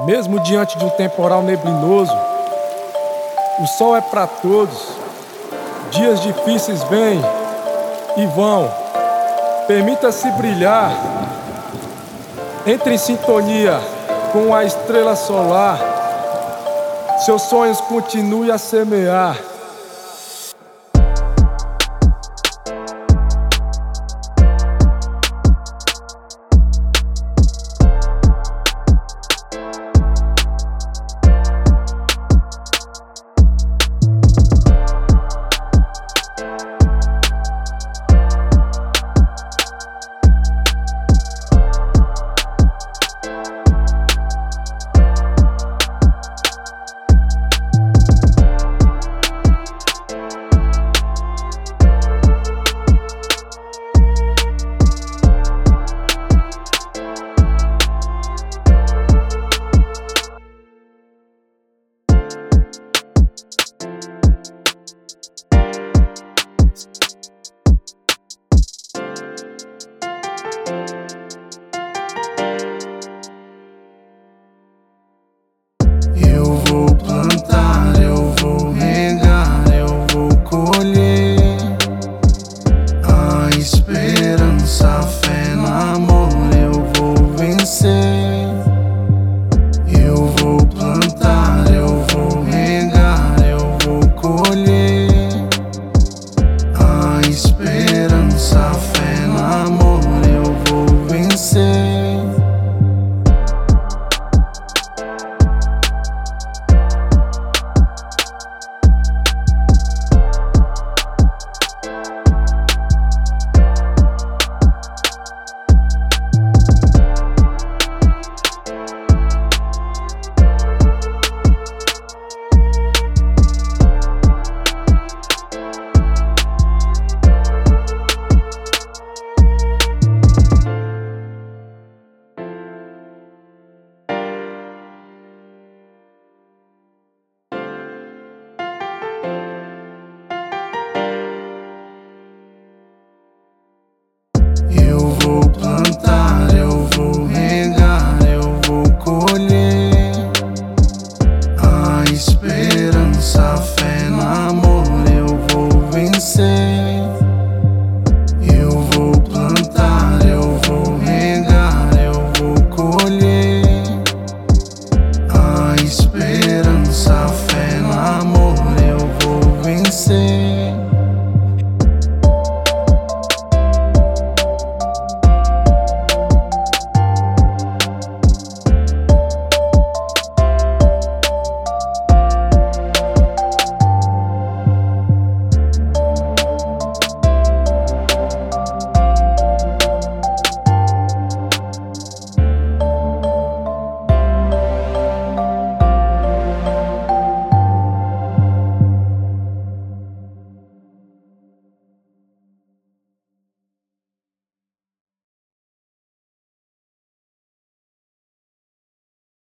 Mesmo diante de um temporal neblinoso, o sol é para todos. Dias difíceis vêm e vão. Permita-se brilhar. Entre em sintonia com a estrela solar. Seus sonhos continue a semear. Eu vou plantar, eu vou regar, eu vou colher. A esperança, a fé no amor, eu vou vencer. Eu vou plantar, eu vou regar, eu vou colher. A esperança, a fé no amor, eu vou vencer. Eu vou plantar.